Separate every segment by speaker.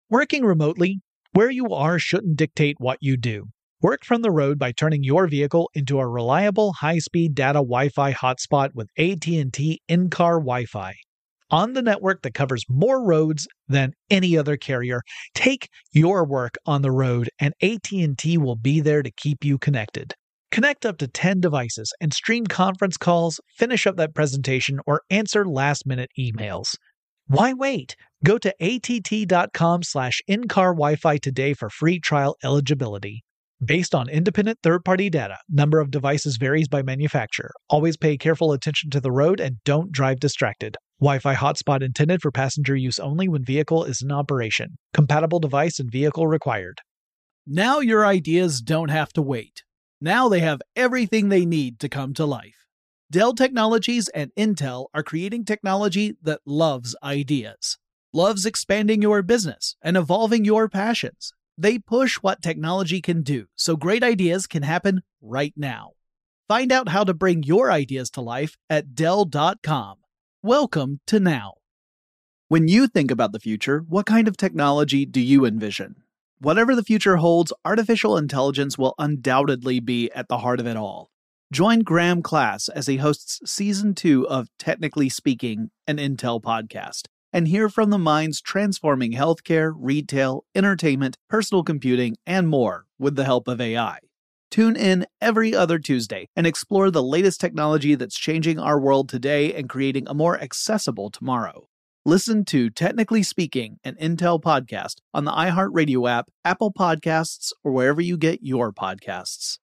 Speaker 1: Working remotely, where you are shouldn't dictate what you do. Work from the road by turning your vehicle into a reliable high-speed data Wi-Fi hotspot with AT&T in-car Wi-Fi. On the network that covers more roads than any other carrier, take your work on the road and AT&T will be there to keep you connected. Connect up to 10 devices and stream conference calls, finish up that presentation, or answer last-minute emails. Why wait? Go to att.com/in-car Wi-Fi today for free trial eligibility. Based on independent third-party data, number of devices varies by manufacturer. Always pay careful attention to the road and don't drive distracted. Wi-Fi hotspot intended for passenger use only when vehicle is in operation. Compatible device and vehicle required.
Speaker 2: Now your ideas don't have to wait. Now they have everything they need to come to life. Dell Technologies and Intel are creating technology that loves ideas, loves expanding your business and evolving your passions. They push what technology can do so great ideas can happen right now. Find out how to bring your ideas to life at Dell.com. Welcome to now. When you think about the future, what kind of technology do you envision? Whatever the future holds, artificial intelligence will undoubtedly be at the heart of it all. Join Graham Class as he hosts Season 2 of Technically Speaking, an Intel podcast, and hear from the minds transforming healthcare, retail, entertainment, personal computing, and more with the help of AI. Tune in every other Tuesday and explore the latest technology that's changing our world today and creating a more accessible tomorrow. Listen to Technically Speaking, an Intel podcast on the iHeartRadio app, Apple Podcasts, or wherever you get your podcasts.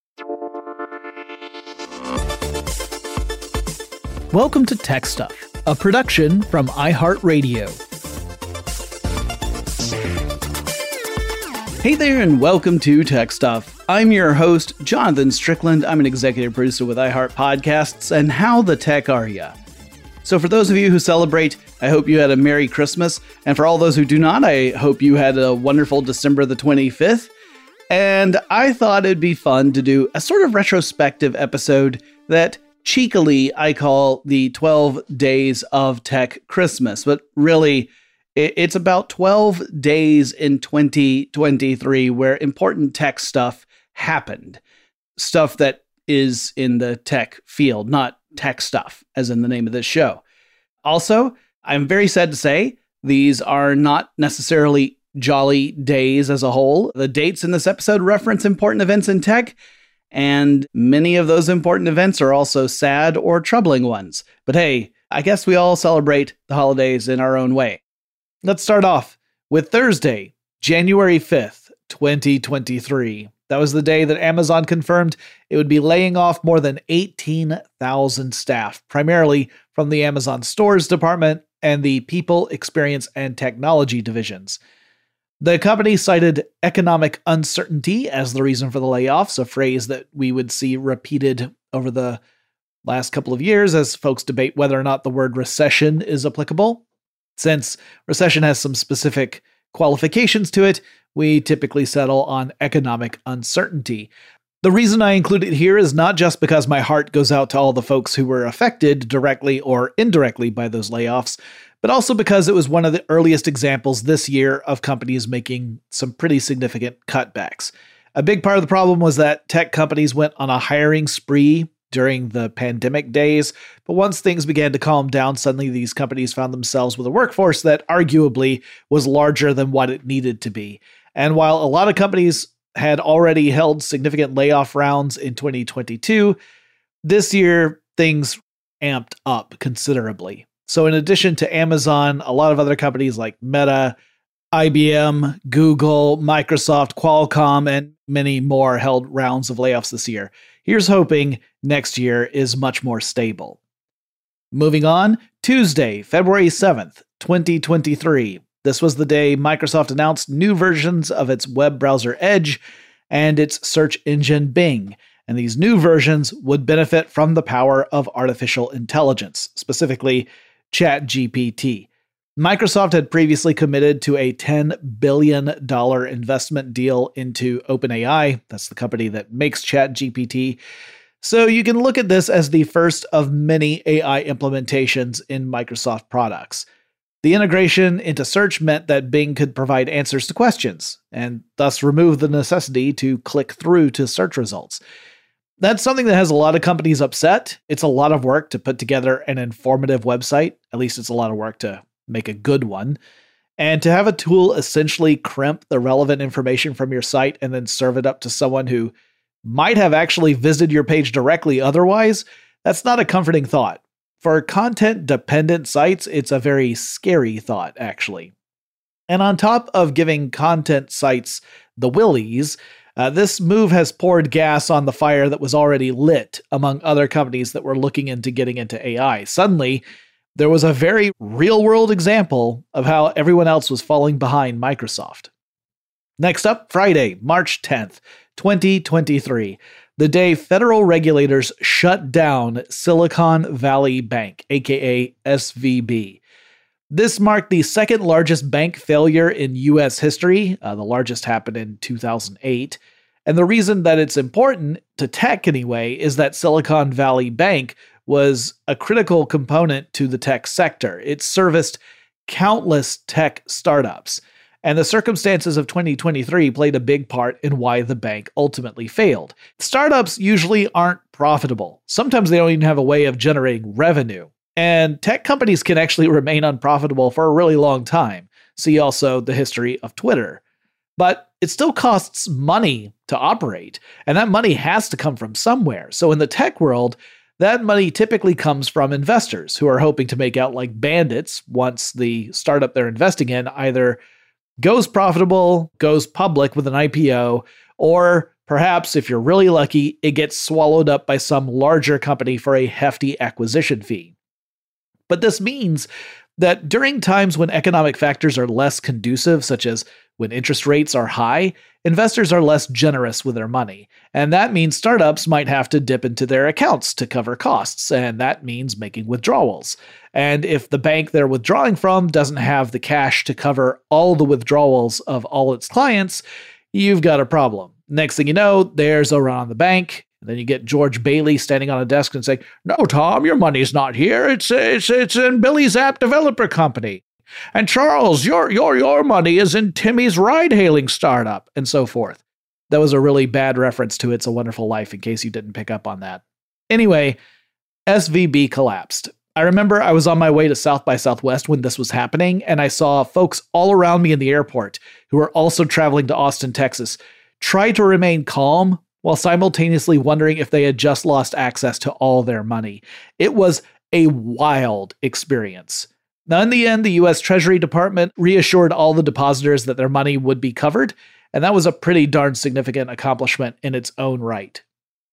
Speaker 2: Welcome to Tech Stuff, a production from iHeartRadio. Hey there, and welcome to Tech Stuff. I'm your host, Jonathan Strickland. I'm an executive producer with iHeart Podcasts, and how the tech are ya? So for those of you who celebrate, I hope you had a Merry Christmas. And for all those who do not, I hope you had a wonderful December the 25th. And I thought it'd be fun to do a sort of retrospective episode that cheekily I call the 12 Days of Tech Christmas. But really, it's about 12 days in 2023 where important tech stuff happened. Stuff that is in the tech field, not tech stuff, as in the name of this show. Also, I'm very sad to say, these are not necessarily jolly days as a whole. The dates in this episode reference important events in tech, and many of those important events are also sad or troubling ones. But hey, I guess we all celebrate the holidays in our own way. Let's start off with Thursday, January 5th, 2023. That was the day that Amazon confirmed it would be laying off more than 18,000 staff, primarily from the Amazon Stores department and the People, Experience, and Technology divisions. The company cited economic uncertainty as the reason for the layoffs, a phrase that we would see repeated over the last couple of years as folks debate whether or not the word recession is applicable. Since recession has some specific qualifications to it, we typically settle on economic uncertainty. The reason I include it here is not just because my heart goes out to all the folks who were affected directly or indirectly by those layoffs, but also because it was one of the earliest examples this year of companies making some pretty significant cutbacks. A big part of the problem was that tech companies went on a hiring spree during the pandemic days, but once things began to calm down, suddenly these companies found themselves with a workforce that arguably was larger than what it needed to be. And while a lot of companies had already held significant layoff rounds in 2022, this year things amped up considerably. So in addition to Amazon, a lot of other companies like Meta, IBM, Google, Microsoft, Qualcomm, and many more held rounds of layoffs this year. Here's hoping next year is much more stable. Moving on, Tuesday, February 7th, 2023. This was the day Microsoft announced new versions of its web browser Edge and its search engine Bing, and these new versions would benefit from the power of artificial intelligence, specifically ChatGPT. Microsoft had previously committed to a $10 billion investment deal into OpenAI, that's the company that makes ChatGPT, so you can look at this as the first of many AI implementations in Microsoft products. The integration into search meant that Bing could provide answers to questions, and thus remove the necessity to click through to search results. That's something that has a lot of companies upset. It's a lot of work to put together an informative website. At least it's a lot of work to make a good one. And to have a tool essentially crimp the relevant information from your site and then serve it up to someone who might have actually visited your page directly otherwise, that's not a comforting thought. For content-dependent sites, it's a very scary thought, actually. And on top of giving content sites the willies, this move has poured gas on the fire that was already lit among other companies that were looking into getting into AI. Suddenly, there was a very real-world example of how everyone else was falling behind Microsoft. Next up, Friday, March 10th, 2023. The day federal regulators shut down Silicon Valley Bank, aka SVB. This marked the second largest bank failure in U.S. history. The largest happened in 2008. And the reason that it's important, to tech anyway, is that Silicon Valley Bank was a critical component to the tech sector. It serviced countless tech startups. And the circumstances of 2023 played a big part in why the bank ultimately failed. Startups usually aren't profitable. Sometimes they don't even have a way of generating revenue. And tech companies can actually remain unprofitable for a really long time. See also the history of Twitter. But it still costs money to operate, and that money has to come from somewhere. So in the tech world, that money typically comes from investors who are hoping to make out like bandits once the startup they're investing in either goes profitable, goes public with an IPO, or perhaps, if you're really lucky, it gets swallowed up by some larger company for a hefty acquisition fee. But this means that during times when economic factors are less conducive, such as when interest rates are high, investors are less generous with their money. And that means startups might have to dip into their accounts to cover costs, and that means making withdrawals. And if the bank they're withdrawing from doesn't have the cash to cover all the withdrawals of all its clients, you've got a problem. Next thing you know, there's a run on the bank. And then you get George Bailey standing on a desk and saying, "No, Tom, your money's not here. It's in Billy's app developer company. And Charles, your money is in Timmy's ride-hailing startup," and so forth. That was a really bad reference to It's a Wonderful Life, in case you didn't pick up on that. Anyway, SVB collapsed. I remember I was on my way to South by Southwest when this was happening, and I saw folks all around me in the airport who were also traveling to Austin, Texas, try to remain calm while simultaneously wondering if they had just lost access to all their money. It was a wild experience. Now, in the end, the U.S. Treasury Department reassured all the depositors that their money would be covered, and that was a pretty darn significant accomplishment in its own right.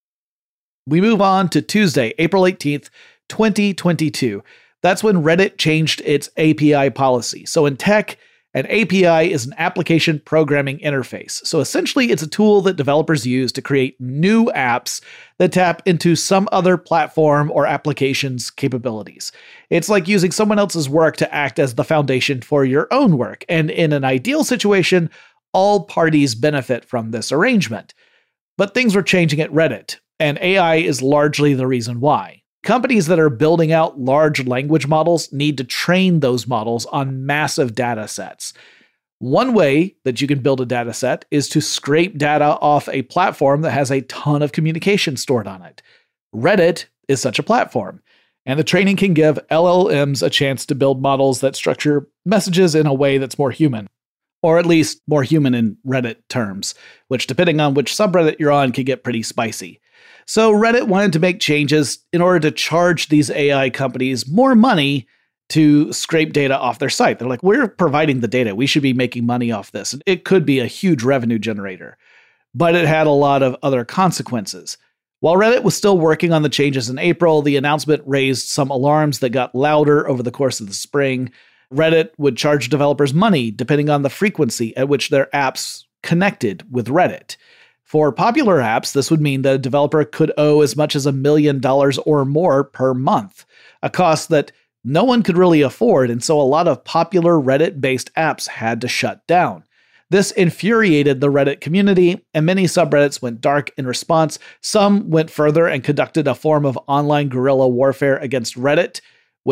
Speaker 2: We move on to Tuesday, April 18th, 2022. That's when Reddit changed its API policy. So in tech, an API is an application programming interface. So essentially, it's a tool that developers use to create new apps that tap into some other platform or application's capabilities. It's like using someone else's work to act as the foundation for your own work. And in an ideal situation, all parties benefit from this arrangement. But things were changing at Reddit, and AI is largely the reason why. Companies that are building out large language models need to train those models on massive data sets. One way that you can build a data set is to scrape data off a platform that has a ton of communication stored on it. Reddit is such a platform, and the training can give LLMs a chance to build models that structure messages in a way that's more human, or at least more human in Reddit terms, which, depending on which subreddit you're on, can get pretty spicy. So Reddit wanted to make changes in order to charge these AI companies more money to scrape data off their site. They're like, we're providing the data. We should be making money off this. It could be a huge revenue generator. But it had a lot of other consequences. While Reddit was still working on the changes in April, the announcement raised some alarms that got louder over the course of the spring. Reddit would charge developers money depending on the frequency at which their apps connected with Reddit. For popular apps, this would mean that a developer could owe as much as $1 million or more per month, a cost that no one could really afford, and so a lot of popular Reddit-based apps had to shut down. This infuriated the Reddit community, and many subreddits went dark in response. Some went further and conducted a form of online guerrilla warfare against Reddit, which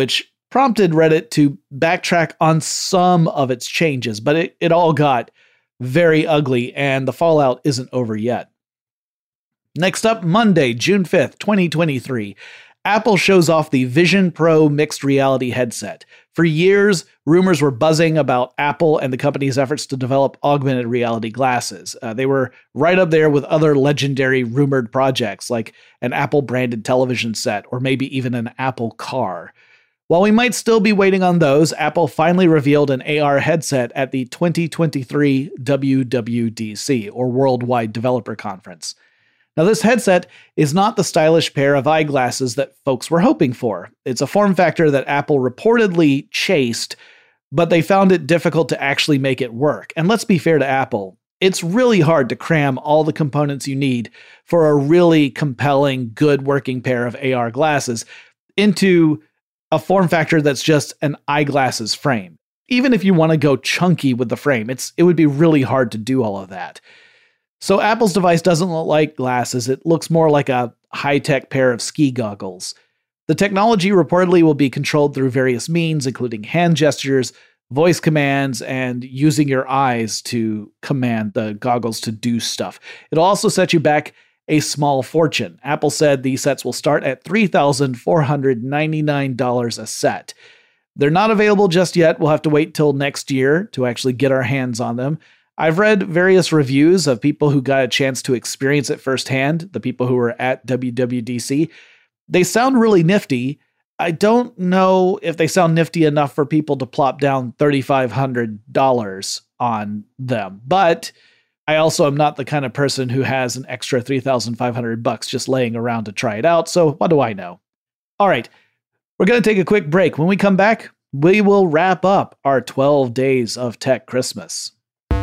Speaker 2: prompted Reddit to backtrack on some of its changes, but it all got very ugly and the fallout isn't over yet. Next up, Monday, June 5th, 2023. Apple shows off the Vision Pro mixed reality headset. For years, rumors were buzzing about Apple and the company's efforts to develop augmented reality glasses. They were right up there with other legendary rumored projects like an Apple-branded television set or maybe even an Apple car. While we might still be waiting on those, Apple finally revealed an AR headset at the 2023 WWDC, or Worldwide Developer Conference. Now, this headset is not the stylish pair of eyeglasses that folks were hoping for. It's a form factor that Apple reportedly chased, but they found it difficult to actually make it work. And let's be fair to Apple, it's really hard to cram all the components you need for a really compelling, good working pair of AR glasses into a form factor that's just an eyeglasses frame. Even if you want to go chunky with the frame, it would be really hard to do all of that. So Apple's device doesn't look like glasses, it looks more like a high-tech pair of ski goggles. The technology reportedly will be controlled through various means, including hand gestures, voice commands, and using your eyes to command the goggles to do stuff. It'll also set you back a small fortune. Apple said these sets will start at $3,499 a set. They're not available just yet. We'll have to wait till next year to actually get our hands on them. I've read various reviews of people who got a chance to experience it firsthand, the people who were at WWDC. They sound really nifty. I don't know if they sound nifty enough for people to plop down $3,500 on them, but I also am not the kind of person who has an extra $3,500 just laying around to try it out, so what do I know? All right, we're going to take a quick break. When we come back, we will wrap up our 12 days of Tech Christmas.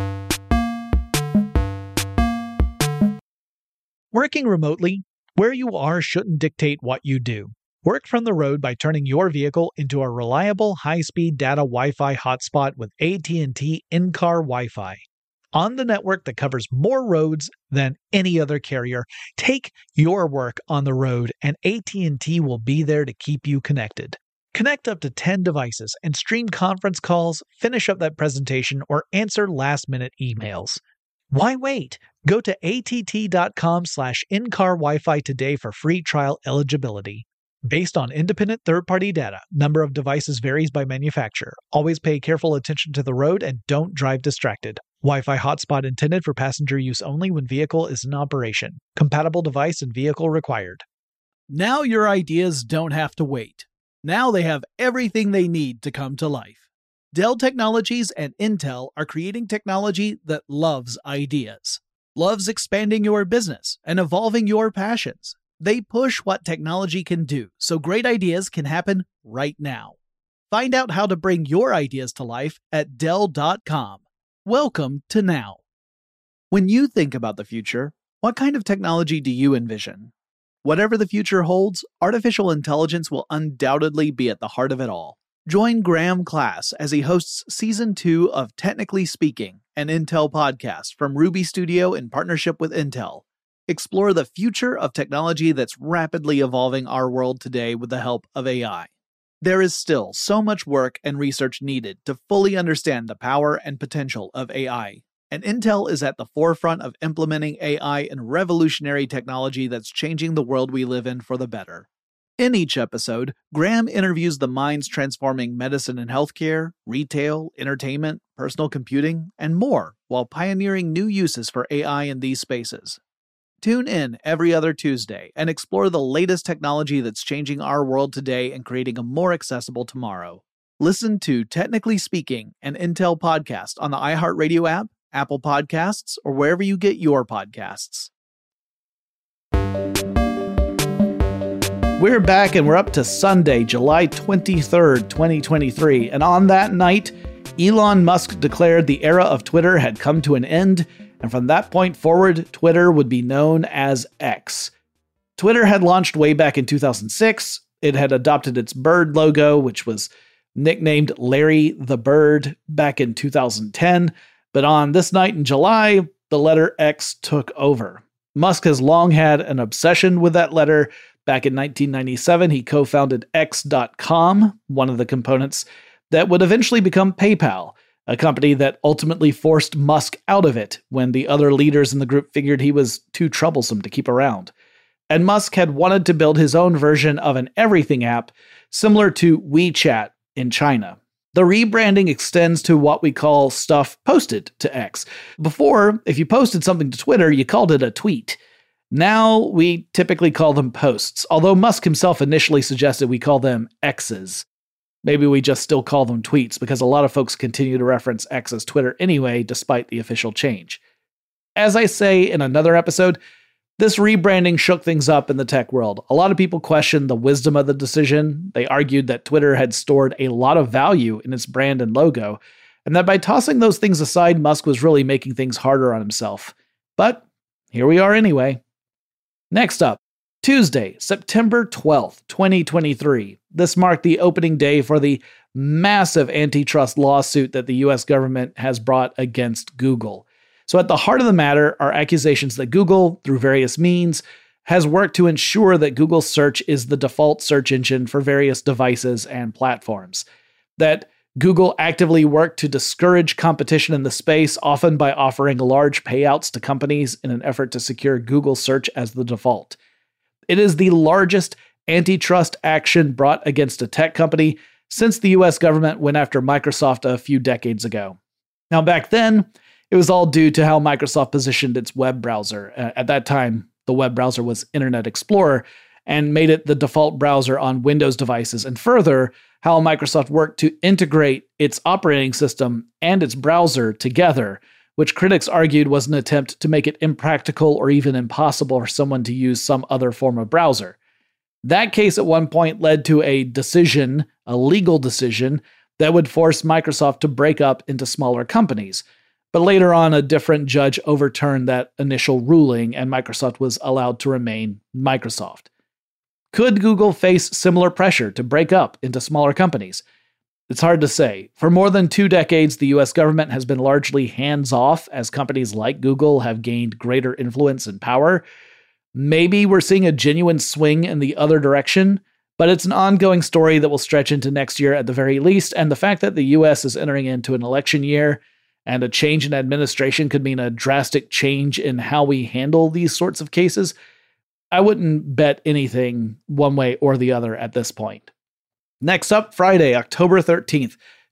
Speaker 1: Working remotely, where you are shouldn't dictate what you do. Work from the road by turning your vehicle into a reliable high-speed data Wi-Fi hotspot with AT&T in-car Wi-Fi. On the network that covers more roads than any other carrier, take your work on the road and AT&T will be there to keep you connected. Connect up to 10 devices and stream conference calls, finish up that presentation, or answer last-minute emails. Why wait? Go to att.com/in-car Wi-Fi today for free trial eligibility. Based on independent third-party data, number of devices varies by manufacturer. Always pay careful attention to the road and don't drive distracted. Wi-Fi hotspot intended for passenger use only when vehicle is in operation. Compatible device and vehicle required.
Speaker 2: Now your ideas don't have to wait. Now they have everything they need to come to life. Dell Technologies and Intel are creating technology that loves ideas, loves expanding your business and evolving your passions. They push what technology can do, so great ideas can happen right now. Find out how to bring your ideas to life at Dell.com. Welcome to now. When you think about the future, what kind of technology do you envision? Whatever the future holds, artificial intelligence will undoubtedly be at the heart of it all. Join Graham Class as he hosts Season 2 of Technically Speaking, an Intel podcast from Ruby Studio in partnership with Intel. Explore the future of technology that's rapidly evolving our world today with the help of AI. There is still so much work and research needed to fully understand the power and potential of AI, and Intel is at the forefront of implementing AI in revolutionary technology that's changing the world we live in for the better. In each episode, Graham interviews the minds transforming medicine and healthcare, retail, entertainment, personal computing, and more, while pioneering new uses for AI in these spaces. Tune in every other Tuesday and explore the latest technology that's changing our world today and creating a more accessible tomorrow. Listen to Technically Speaking, an Intel podcast on the iHeartRadio app, Apple Podcasts, or wherever you get your podcasts. We're back and we're up to Sunday, July 23rd, 2023. And on that night, Elon Musk declared the era of Twitter had come to an end. And from that point forward, Twitter would be known as X. Twitter had launched way back in 2006. It had adopted its bird logo, which was nicknamed Larry the Bird back in 2010. But on this night in July, the letter X took over. Musk has long had an obsession with that letter, Back in 1997, he co-founded X.com, one of the components that would eventually become PayPal, a company that ultimately forced Musk out of it when the other leaders in the group figured he was too troublesome to keep around. And Musk had wanted to build his own version of an everything app similar to WeChat in China. The rebranding extends to what we call stuff posted to X. Before, if you posted something to Twitter, you called it a tweet. Now, we typically call them posts, although Musk himself initially suggested we call them X's. Maybe we just still call them tweets because a lot of folks continue to reference X as Twitter anyway, despite the official change. As I say in another episode, this rebranding shook things up in the tech world. A lot of people questioned the wisdom of the decision. They argued that Twitter had stored a lot of value in its brand and logo, and that by tossing those things aside, Musk was really making things harder on himself. But here we are anyway. Next up, Tuesday, September 12th, 2023. This marked the opening day for the massive antitrust lawsuit that the US government has brought against Google. So at the heart of the matter are accusations that Google, through various means, has worked to ensure that Google Search is the default search engine for various devices and platforms. That Google actively worked to discourage competition in the space, often by offering large payouts to companies in an effort to secure Google Search as the default. It is the largest antitrust action brought against a tech company since the US government went after Microsoft a few decades ago. Now, back then, it was all due to how Microsoft positioned its web browser. At that time, the web browser was Internet Explorer and made it the default browser on Windows devices. And further, how Microsoft worked to integrate its operating system and its browser together, which critics argued was an attempt to make it impractical or even impossible for someone to use some other form of browser. That case at one point led to a legal decision, that would force Microsoft to break up into smaller companies. But later on, a different judge overturned that initial ruling, and Microsoft was allowed to remain Microsoft. Could Google face similar pressure to break up into smaller companies? It's hard to say. For more than 2 decades, the US government has been largely hands-off as companies like Google have gained greater influence and power. Maybe we're seeing a genuine swing in the other direction, but it's an ongoing story that will stretch into next year at the very least, and the fact that the US is entering into an election year and a change in administration could mean a drastic change in how we handle these sorts of cases, I wouldn't bet anything one way or the other at this point. Next up, Friday, October 13th,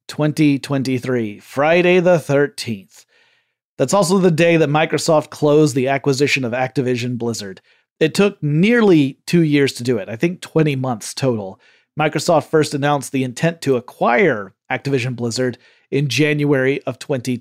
Speaker 2: 2023. Friday the 13th. That's also the day that Microsoft closed the acquisition of Activision Blizzard. It took nearly 2 years to do it, I think 20 months total. Microsoft first announced the intent to acquire Activision Blizzard in January of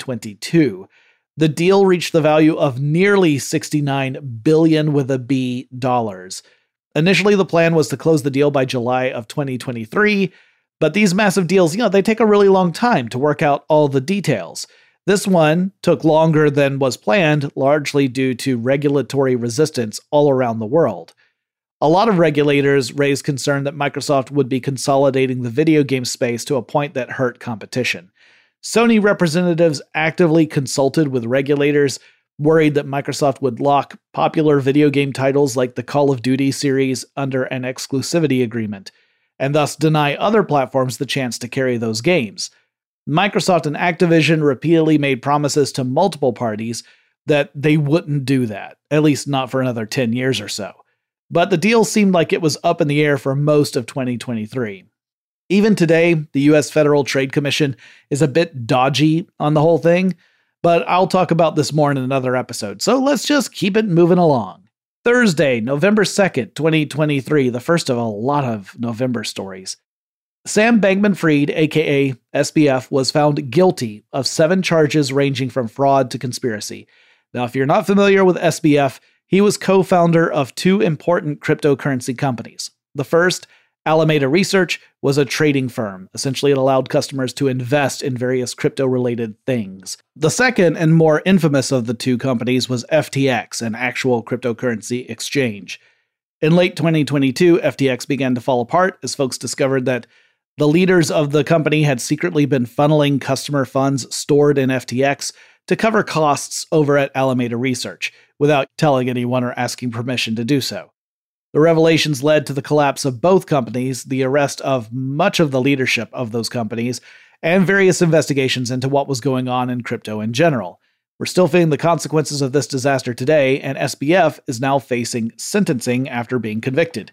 Speaker 2: 2022. The deal reached the value of nearly $69 billion with a B dollars. Initially, the plan was to close the deal by July of 2023, but these massive deals, they take a really long time to work out all the details. This one took longer than was planned, largely due to regulatory resistance all around the world. A lot of regulators raised concern that Microsoft would be consolidating the video game space to a point that hurt competition. Sony representatives actively consulted with regulators, worried that Microsoft would lock popular video game titles like the Call of Duty series under an exclusivity agreement, and thus deny other platforms the chance to carry those games. Microsoft and Activision repeatedly made promises to multiple parties that they wouldn't do that, at least not for another 10 years or so. But the deal seemed like it was up in the air for most of 2023. Even today, the US Federal Trade Commission is a bit dodgy on the whole thing, but I'll talk about this more in another episode, so let's just keep it moving along. Thursday, November 2nd, 2023, the first of a lot of November stories. Sam Bankman-Fried, aka SBF, was found guilty of 7 charges ranging from fraud to conspiracy. Now, if you're not familiar with SBF, he was co-founder of 2 important cryptocurrency companies. The first, Alameda Research, was a trading firm. Essentially, it allowed customers to invest in various crypto-related things. The second and more infamous of the 2 companies was FTX, an actual cryptocurrency exchange. In late 2022, FTX began to fall apart as folks discovered that the leaders of the company had secretly been funneling customer funds stored in FTX to cover costs over at Alameda Research, without telling anyone or asking permission to do so. The revelations led to the collapse of both companies, the arrest of much of the leadership of those companies, and various investigations into what was going on in crypto in general. We're still feeling the consequences of this disaster today, and SBF is now facing sentencing after being convicted.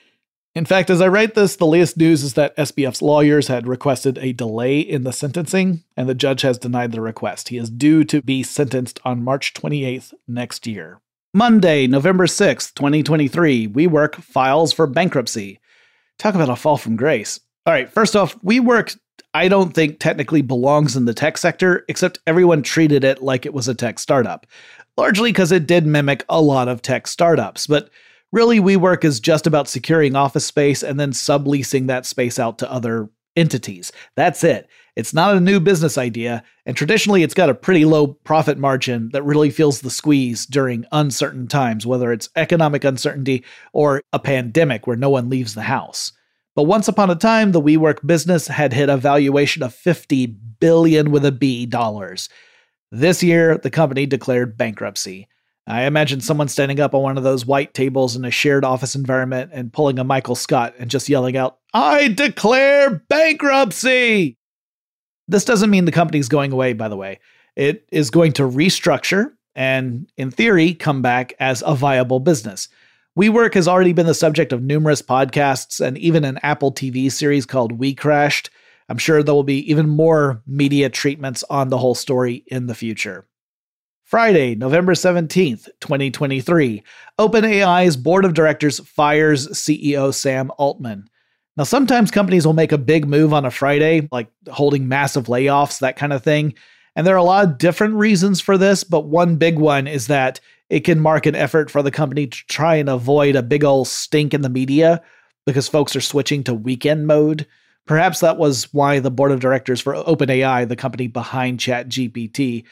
Speaker 2: In fact, as I write this, the latest news is that SBF's lawyers had requested a delay in the sentencing, and the judge has denied the request. He is due to be sentenced on March 28th next year. Monday, November 6th, 2023, WeWork files for bankruptcy. Talk about a fall from grace. All right, first off, WeWork, I don't think technically belongs in the tech sector, except everyone treated it like it was a tech startup, largely because it did mimic a lot of tech startups, but really, WeWork is just about securing office space and then subleasing that space out to other entities. That's it. It's not a new business idea, and traditionally it's got a pretty low profit margin that really feels the squeeze during uncertain times, whether it's economic uncertainty or a pandemic where no one leaves the house. But once upon a time, the WeWork business had hit a valuation of $50 billion with a B dollars. This year, the company declared bankruptcy. I imagine someone standing up on one of those white tables in a shared office environment and pulling a Michael Scott and just yelling out, "I declare bankruptcy!" This doesn't mean the company's going away, by the way. It is going to restructure and, in theory, come back as a viable business. WeWork has already been the subject of numerous podcasts and even an Apple TV series called We Crashed. I'm sure there will be even more media treatments on the whole story in the future. Friday, November 17th, 2023, OpenAI's board of directors fires CEO Sam Altman. Now, sometimes companies will make a big move on a Friday, like holding massive layoffs, that kind of thing. And there are a lot of different reasons for this, but one big one is that it can mark an effort for the company to try and avoid a big old stink in the media because folks are switching to weekend mode. Perhaps that was why the board of directors for OpenAI, the company behind ChatGPT,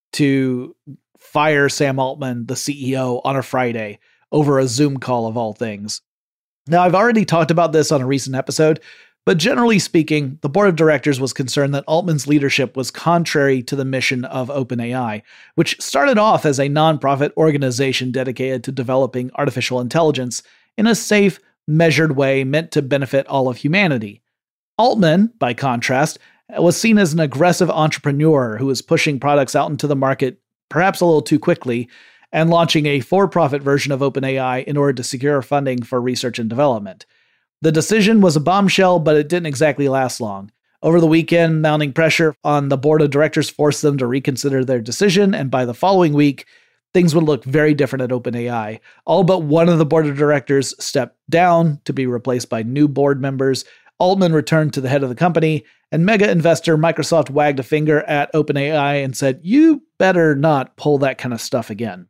Speaker 2: to fire Sam Altman, the CEO, on a Friday over a Zoom call of all things. Now, I've already talked about this on a recent episode, but generally speaking, the board of directors was concerned that Altman's leadership was contrary to the mission of OpenAI, which started off as a nonprofit organization dedicated to developing artificial intelligence in a safe, measured way meant to benefit all of humanity. Altman, by contrast, was seen as an aggressive entrepreneur who was pushing products out into the market perhaps a little too quickly and launching a for-profit version of OpenAI in order to secure funding for research and development. The decision was a bombshell, but it didn't exactly last long. Over the weekend, mounting pressure on the board of directors forced them to reconsider their decision, and by the following week, things would look very different at OpenAI. All but one of the board of directors stepped down to be replaced by new board members. Altman returned to the head of the company, and mega investor Microsoft wagged a finger at OpenAI and said, "You better not pull that kind of stuff again."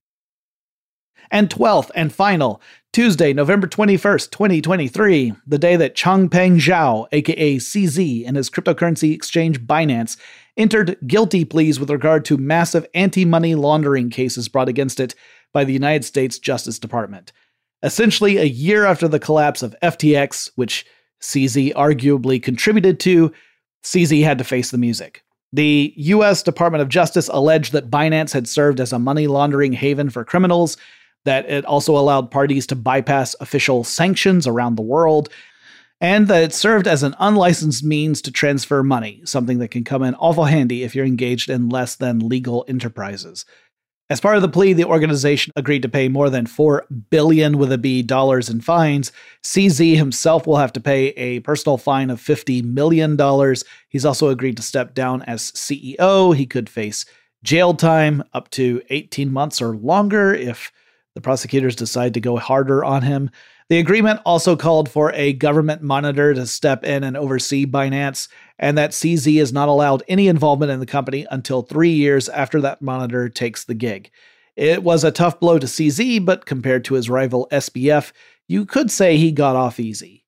Speaker 2: And 12th and final, Tuesday, November 21st, 2023, the day that Changpeng Zhao, aka CZ, and his cryptocurrency exchange Binance entered guilty pleas with regard to massive anti-money laundering cases brought against it by the United States Justice Department. Essentially, a year after the collapse of FTX, which CZ arguably contributed to, CZ had to face the music. The U.S. Department of Justice alleged that Binance had served as a money laundering haven for criminals, that it also allowed parties to bypass official sanctions around the world, and that it served as an unlicensed means to transfer money, something that can come in awful handy if you're engaged in less than legal enterprises. As part of the plea, the organization agreed to pay more than $4 billion with a B dollars in fines. CZ himself will have to pay a personal fine of $50 million. He's also agreed to step down as CEO. He could face jail time up to 18 months or longer if the prosecutors decide to go harder on him. The agreement also called for a government monitor to step in and oversee Binance, and that CZ is not allowed any involvement in the company until 3 years after that monitor takes the gig. It was a tough blow to CZ, but compared to his rival SBF, you could say he got off easy.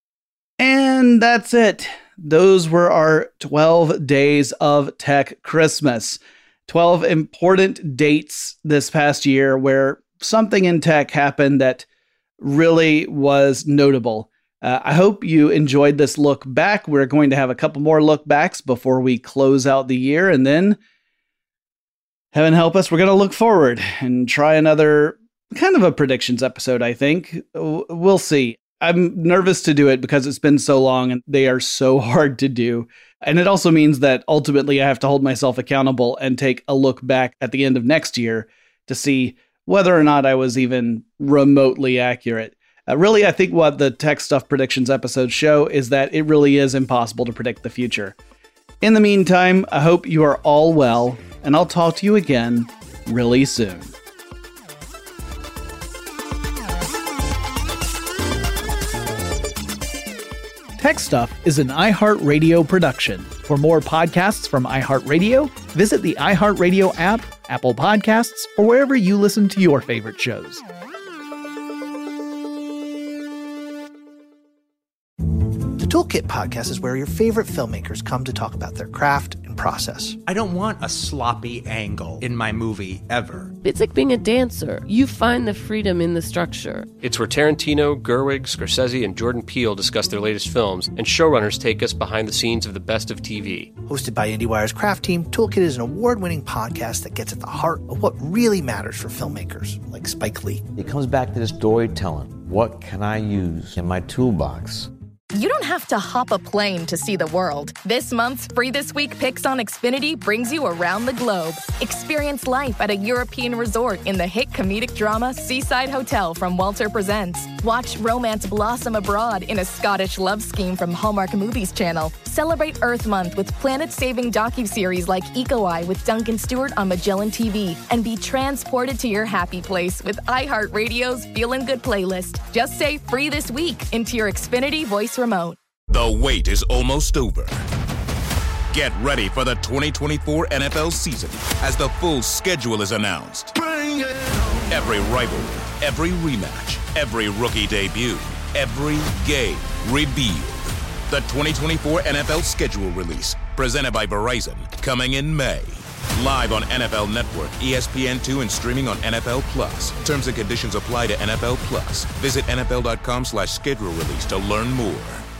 Speaker 2: And that's it. Those were our 12 days of Tech Christmas. 12 important dates this past year where something in tech happened that really was notable. I hope you enjoyed this look back. We're going to have a couple more look backs before we close out the year. And then, heaven help us, we're going to look forward and try another kind of a predictions episode, I think. We'll see. I'm nervous to do it because it's been so long and they are so hard to do. And it also means that ultimately I have to hold myself accountable and take a look back at the end of next year to see whether or not I was even remotely accurate. Really, I think what the Tech Stuff predictions episodes show is that it really is impossible to predict the future. In the meantime, I hope you are all well, and I'll talk to you again really soon. Tech Stuff is an iHeartRadio production. For more podcasts from iHeartRadio, visit the iHeartRadio app, Apple Podcasts, or wherever you listen to your favorite shows.
Speaker 3: The Toolkit Podcast is where your favorite filmmakers come to talk about their craft and process.
Speaker 4: I don't want a sloppy angle in my movie, ever.
Speaker 5: It's like being a dancer. You find the freedom in the structure.
Speaker 6: It's where Tarantino, Gerwig, Scorsese, and Jordan Peele discuss their latest films, and showrunners take us behind the scenes of the best of TV.
Speaker 3: Hosted by IndieWire's craft team, Toolkit is an award-winning podcast that gets at the heart of what really matters for filmmakers, like Spike Lee.
Speaker 7: It comes back to this storytelling. What can I use in my toolbox?
Speaker 8: You don't have to hop a plane to see the world. This month's Free This Week picks on Xfinity brings you around the globe. Experience life at a European resort in the hit comedic drama Seaside Hotel from Walter Presents. Watch romance blossom abroad in a Scottish love scheme from Hallmark Movies Channel. Celebrate Earth Month with planet-saving docuseries like Eco Eye with Duncan Stewart on Magellan TV. And be transported to your happy place with iHeartRadio's Feelin' Good playlist. Just say Free This Week into your Xfinity voice remote.
Speaker 9: The wait is almost over. Get ready for the 2024 NFL season as the full schedule is announced. Every rivalry, every rematch, every rookie debut, every game revealed. The 2024 NFL schedule release, presented by Verizon, coming in May. Live on NFL Network, ESPN2, and streaming on NFL Plus. Terms and conditions apply to NFL Plus. Visit NFL.com/schedule release to learn more.